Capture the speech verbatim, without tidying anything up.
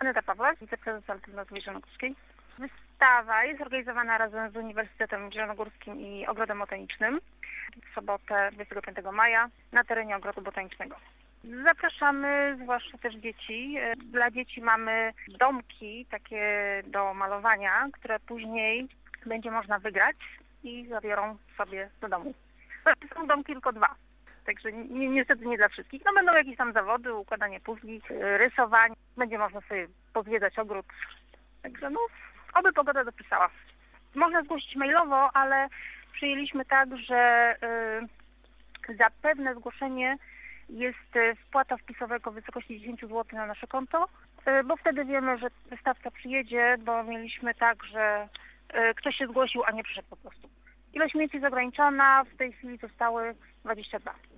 Aneta Pawła, wiceprezes Alternatywy Zielonogórskiej. Wystawa jest organizowana razem z Uniwersytetem Zielonogórskim i Ogrodem Botanicznym w sobotę dwudziestego piątego maja na terenie Ogrodu Botanicznego. Zapraszamy zwłaszcza też dzieci. Dla dzieci mamy domki takie do malowania, które później będzie można wygrać i zabiorą sobie do domu. Są domki tylko dwa, także ni niestety nie dla wszystkich. No będą jakieś tam zawody, układanie puzli, rysowanie. Będzie można sobie pozwiedzać ogród. Także no, oby pogoda dopisała. Można zgłosić mailowo, ale przyjęliśmy tak, że y, za pewne zgłoszenie jest wpłata wpisowego w wysokości dziesięć złotych na nasze konto, y, bo wtedy wiemy, że wystawca przyjedzie, bo mieliśmy tak, że y, ktoś się zgłosił, a nie przyszedł po prostu. Ilość miejsc jest ograniczona, w tej chwili zostały dwadzieścia dwa.